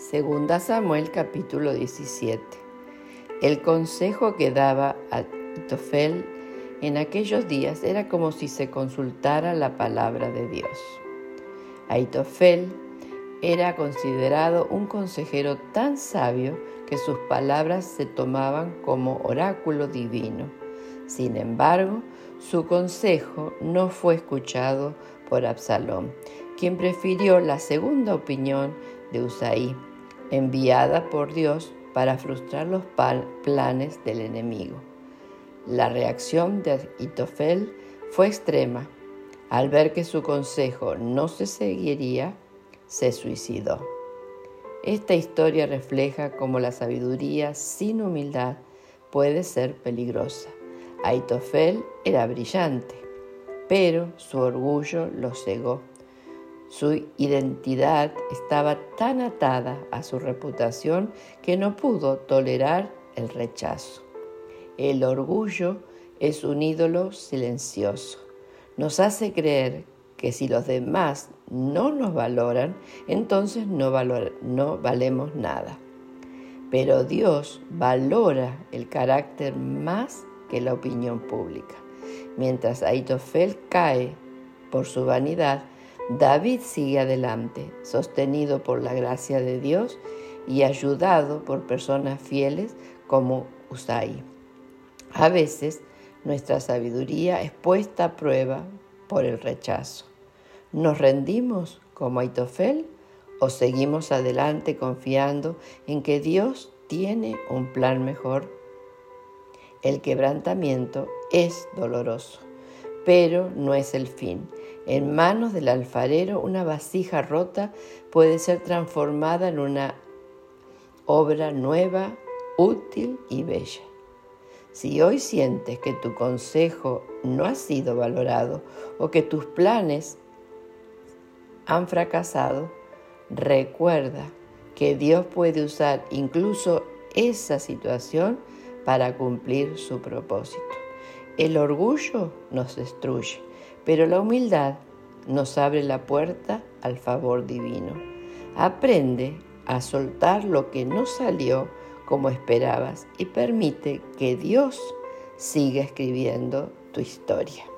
Segunda Samuel capítulo 17. El consejo que daba Ahitofel en aquellos días era como si se consultara la palabra de Dios. Ahitofel era considerado un consejero tan sabio que sus palabras se tomaban como oráculo divino. Sin embargo, su consejo no fue escuchado por Absalom, quien prefirió la segunda opinión de Husai, enviada por Dios para frustrar los planes del enemigo. La reacción de Ahitofel fue extrema. Al ver que su consejo no se seguiría, se suicidó. Esta historia refleja cómo la sabiduría sin humildad puede ser peligrosa. Ahitofel era brillante, pero su orgullo lo cegó. Su identidad estaba tan atada a su reputación que no pudo tolerar el rechazo. El orgullo es un ídolo silencioso. Nos hace creer que si los demás no nos valoran, entonces no valemos nada. Pero Dios valora el carácter más que la opinión pública. Mientras Ahitofel cae por su vanidad, David sigue adelante, sostenido por la gracia de Dios y ayudado por personas fieles como Husai. A veces, nuestra sabiduría es puesta a prueba por el rechazo. ¿Nos rendimos como Ahitofel o seguimos adelante confiando en que Dios tiene un plan mejor? El quebrantamiento es doloroso, pero no es el fin. En manos del alfarero, una vasija rota puede ser transformada en una obra nueva, útil y bella. Si hoy sientes que tu consejo no ha sido valorado o que tus planes han fracasado, recuerda que Dios puede usar incluso esa situación para cumplir su propósito. El orgullo nos destruye, pero la humildad nos abre la puerta al favor divino. Aprende a soltar lo que no salió como esperabas y permite que Dios siga escribiendo tu historia.